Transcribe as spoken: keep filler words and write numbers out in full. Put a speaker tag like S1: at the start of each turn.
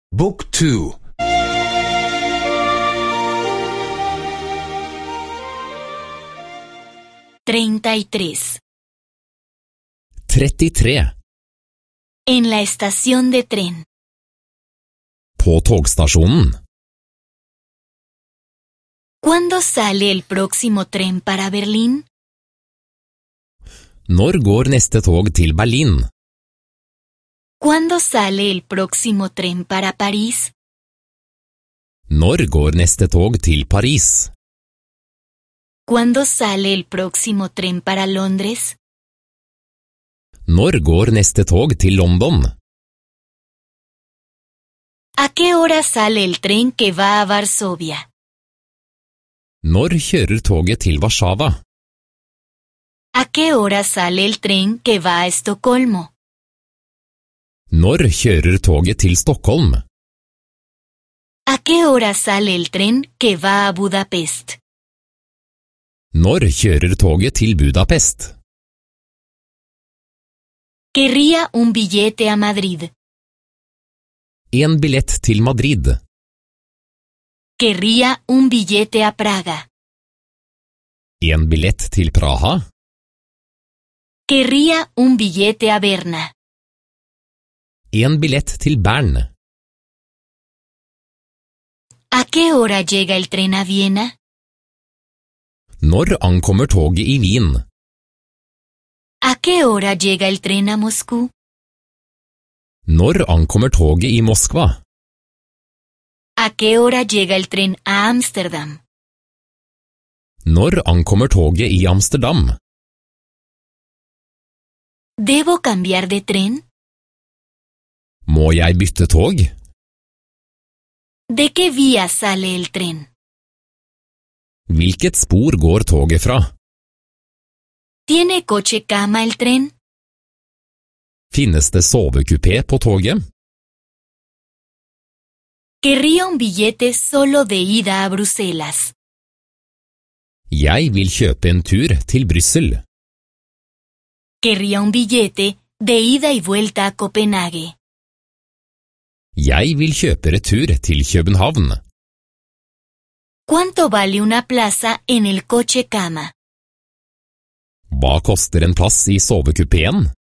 S1: Book two.
S2: treinta y tres.
S3: trettitre.
S2: En la estación de tren.
S3: På togstasjonen.
S2: ¿Cuándo sale el próximo tren para Berlín?
S3: Når går neste tog til Berlin?
S2: ¿Cuándo sale el próximo tren para París?
S3: Når går neste tog til Paris?
S2: ¿Cuándo sale el próximo tren para Londres?
S3: Når går neste tog til London?
S2: ¿A qué hora sale el tren que va a Varsovia?
S3: Når kjører toget til Warszawa?
S2: ¿A qué hora sale el tren que va a Estocolmo?
S3: Når kjører toget til Stockholm?
S2: ¿A qué hora sale el tren que va a Budapest?
S3: Når kjører toget til Budapest?
S2: Querría un billete a Madrid.
S3: En billett til Madrid.
S2: Querría un billete a Praga.
S3: En billett til Praha.
S2: Querría un billete a Berna.
S3: En billett til Bern.
S2: ¿A qué hora llega el tren a Viena?
S3: Når ankommer toget i Wien?
S2: ¿A qué hora llega el tren a Moscú?
S3: Når ankommer toget i Moskva?
S2: ¿A qué hora llega el tren a Ámsterdam?
S3: Når ankommer toget i Amsterdam?
S2: ¿Debo cambiar de tren?
S3: Må jeg bytte tog?
S2: ¿De qué vía sale el tren?
S3: Hvilket spor går toget fra?
S2: ¿Tiene coche cama el tren?
S3: Finnes det sovekupé på toget?
S2: Querría un billete solo de ida a Bruselas.
S3: Jeg vil kjøpe en tur til Brussel.
S2: Querría un billete de ida y vuelta a Copenhague.
S3: Jeg vil kjøpe retur til København.
S2: ¿Cuánto vale una plaza en el coche cama?
S3: Hva koster en plass i sovekupéen?